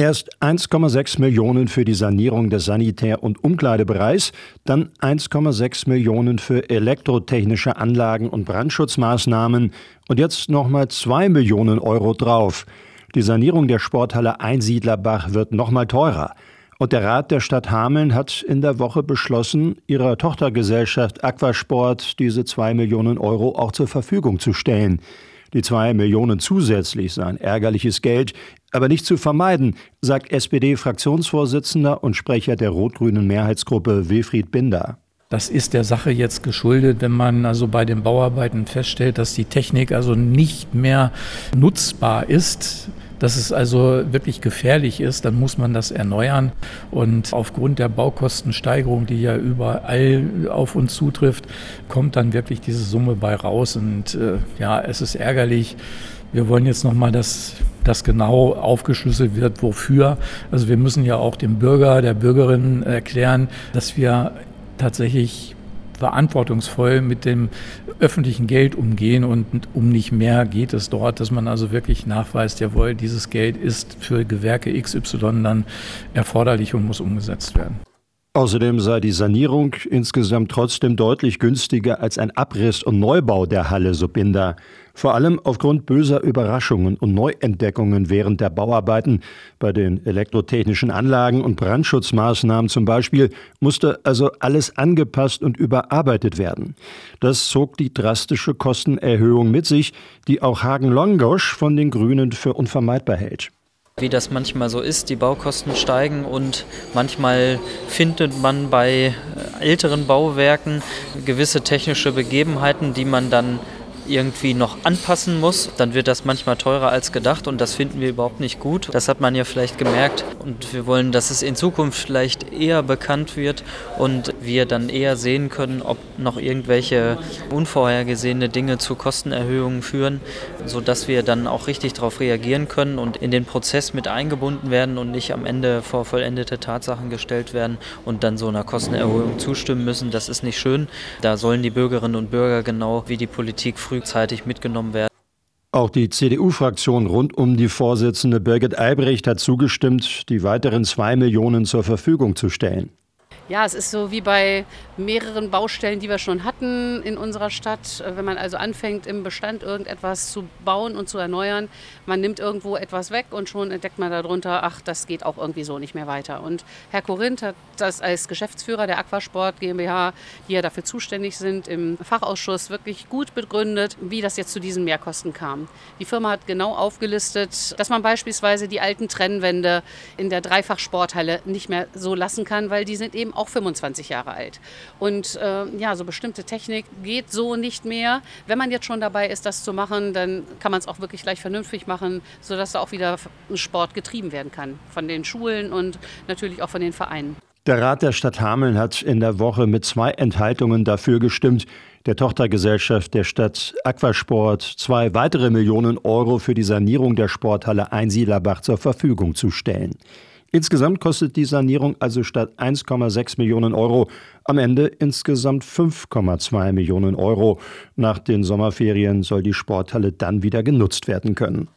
Erst 1,6 Millionen für die Sanierung des Sanitär- und Umkleidebereichs, dann 1,6 Millionen für elektrotechnische Anlagen und Brandschutzmaßnahmen und jetzt nochmal 2 Millionen Euro drauf. Die Sanierung der Sporthalle Einsiedlerbach wird nochmal teurer. Und der Rat der Stadt Hameln hat in der Woche beschlossen, ihrer Tochtergesellschaft Aquasport diese 2 Millionen Euro auch zur Verfügung zu stellen. Die 2 Millionen zusätzlich seien ärgerliches Geld, aber nicht zu vermeiden, sagt SPD-Fraktionsvorsitzender und Sprecher der rot-grünen Mehrheitsgruppe Wilfried Binder. Das ist der Sache jetzt geschuldet, wenn man also bei den Bauarbeiten feststellt, dass die Technik also nicht mehr nutzbar ist, dass es also wirklich gefährlich ist, dann muss man das erneuern. Und aufgrund der Baukostensteigerung, die ja überall auf uns zutrifft, kommt dann wirklich diese Summe bei raus. Und es ist ärgerlich. Wir wollen jetzt nochmal, dass das genau aufgeschlüsselt wird, wofür. Also wir müssen ja auch dem Bürger, der Bürgerin erklären, dass wir tatsächlich verantwortungsvoll mit dem öffentlichen Geld umgehen und um nicht mehr geht es dort, dass man also wirklich nachweist, jawohl, dieses Geld ist für Gewerke XY dann erforderlich und muss umgesetzt werden. Außerdem sei die Sanierung insgesamt trotzdem deutlich günstiger als ein Abriss und Neubau der Halle, so Binder. Vor allem aufgrund böser Überraschungen und Neuentdeckungen während der Bauarbeiten. Bei den elektrotechnischen Anlagen und Brandschutzmaßnahmen zum Beispiel musste also alles angepasst und überarbeitet werden. Das zog die drastische Kostenerhöhung mit sich, die auch Hagen-Longosch von den Grünen für unvermeidbar hält. Wie das manchmal so ist, die Baukosten steigen und manchmal findet man bei älteren Bauwerken gewisse technische Begebenheiten, die man dann irgendwie noch anpassen muss, dann wird das manchmal teurer als gedacht und das finden wir überhaupt nicht gut. Das hat man ja vielleicht gemerkt und wir wollen, dass es in Zukunft vielleicht eher bekannt wird und wir dann eher sehen können, ob noch irgendwelche unvorhergesehene Dinge zu Kostenerhöhungen führen, sodass wir dann auch richtig darauf reagieren können und in den Prozess mit eingebunden werden und nicht am Ende vor vollendete Tatsachen gestellt werden und dann so einer Kostenerhöhung zustimmen müssen. Das ist nicht schön. Da sollen die Bürgerinnen und Bürger genau wie die Politik frühzeitig mitgenommen werden. Auch die CDU-Fraktion rund um die Vorsitzende Birgit Albrecht hat zugestimmt, die weiteren 2 Millionen zur Verfügung zu stellen. Ja, es ist so wie bei mehreren Baustellen, die wir schon hatten in unserer Stadt. Wenn man also anfängt, im Bestand irgendetwas zu bauen und zu erneuern, man nimmt irgendwo etwas weg und schon entdeckt man darunter, ach, das geht auch irgendwie so nicht mehr weiter. Und Herr Korinth hat das als Geschäftsführer der Aquasport GmbH, die ja dafür zuständig sind, im Fachausschuss wirklich gut begründet, wie das jetzt zu diesen Mehrkosten kam. Die Firma hat genau aufgelistet, dass man beispielsweise die alten Trennwände in der Dreifachsporthalle nicht mehr so lassen kann, weil die sind eben auch 25 Jahre alt. Und so bestimmte Technik geht so nicht mehr. Wenn man jetzt schon dabei ist, das zu machen, dann kann man es auch wirklich gleich vernünftig machen, sodass da auch wieder Sport getrieben werden kann. Von den Schulen und natürlich auch von den Vereinen. Der Rat der Stadt Hameln hat in der Woche mit 2 Enthaltungen dafür gestimmt, der Tochtergesellschaft der Stadt Aquasport 2 weitere Millionen Euro für die Sanierung der Sporthalle Einsiedlerbach zur Verfügung zu stellen. Insgesamt kostet die Sanierung also statt 1,6 Millionen Euro am Ende insgesamt 5,2 Millionen Euro. Nach den Sommerferien soll die Sporthalle dann wieder genutzt werden können.